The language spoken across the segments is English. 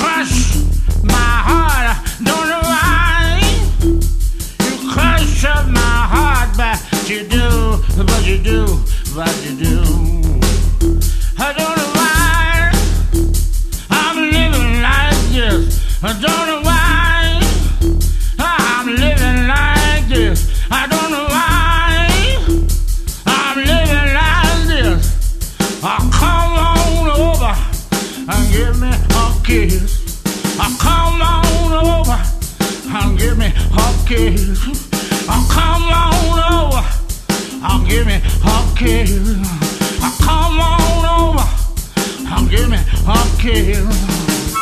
crush my heart. Don't know why you crush up my heart, but you do, but you do, but you do. I don't know why I'm living like this. I don't know why I'm living like this. I don't know why I'm living like this. Come on over and give me a kiss. Come on over and give me a kiss. Come on over and give me a kiss. Come on over and give me a kiss.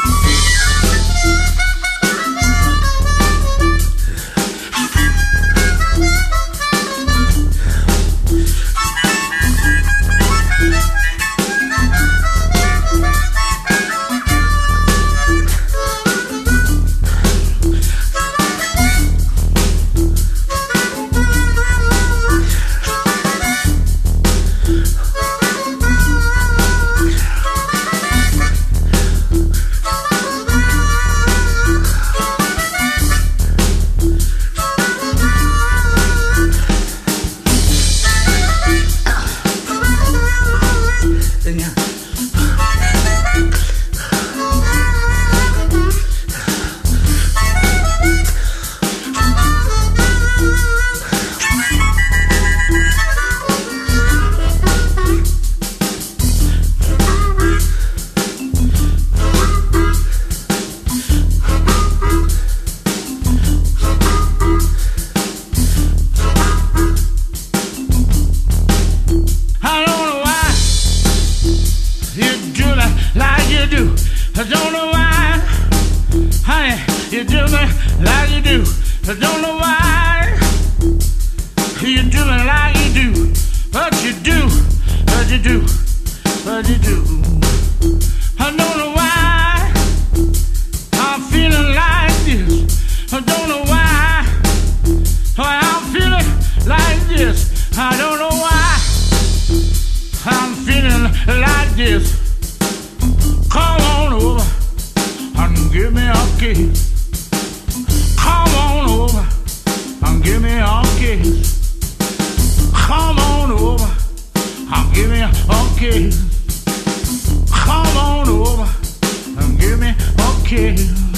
I don't know why, honey, you do me like you do. I don't know why you do me like you do. But you do, but you do, but you do. I don't know why I'm feeling like this. I don't know why I'm feeling like this. I don't know why I'm feeling like this. Come on over and give me a kiss. Come on over and give me a kiss. Come on over and give me a kiss. Come on over and give me a kiss.